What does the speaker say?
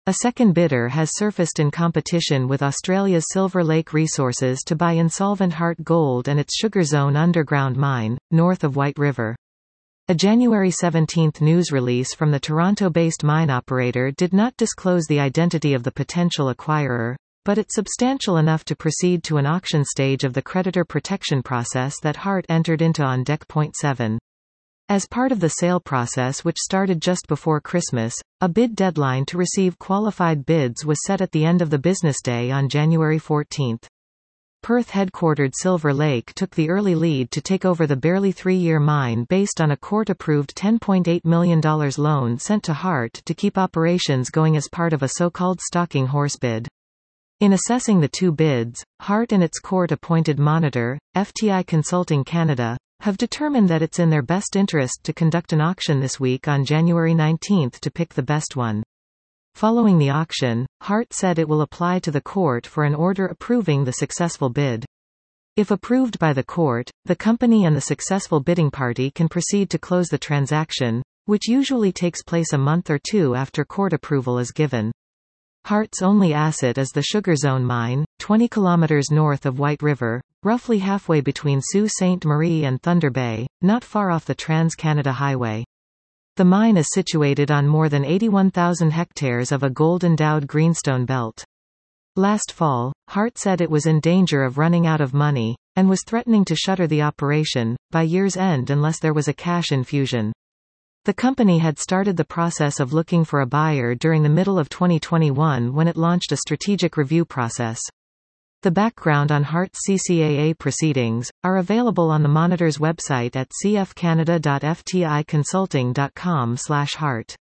A second bidder has surfaced in competition with Australia's Silver Lake Resources to buy insolvent Hart Gold and its Sugar Zone underground mine, north of White River. A January 17 news release from the Toronto-based mine operator did not disclose the identity of the potential acquirer, but it's substantial enough to proceed to an auction stage of the creditor protection process that Hart entered into on Dec. 7. As part of the sale process, which started just before Christmas, a bid deadline to receive qualified bids was set at the end of the business day on January 14. Perth-headquartered Silver Lake took the early lead to take over the barely 3-year mine based on a court-approved $10.8 million loan sent to Hart to keep operations going as part of a so-called stalking horse bid. In assessing the two bids, Hart and its court-appointed monitor, FTI Consulting Canada, have determined that it's in their best interest to conduct an auction this week on January 19 to pick the best one. Following the auction, Hart said it will apply to the court for an order approving the successful bid. If approved by the court, the company and the successful bidding party can proceed to close the transaction, which usually takes place a month or two after court approval is given. Hart's only asset is the Sugar Zone mine, 20 kilometers north of White River, roughly halfway between Sault Ste. Marie and Thunder Bay, not far off the Trans-Canada Highway. The mine is situated on more than 81,000 hectares of a gold-endowed greenstone belt. Last fall, Hart said it was in danger of running out of money, and was threatening to shutter the operation by year's end unless there was a cash infusion. The company had started the process of looking for a buyer during the middle of 2021 when it launched a strategic review process. The background on Hart's CCAA proceedings are available on the Monitor's website at cfcanada.fticonsulting.com/Hart.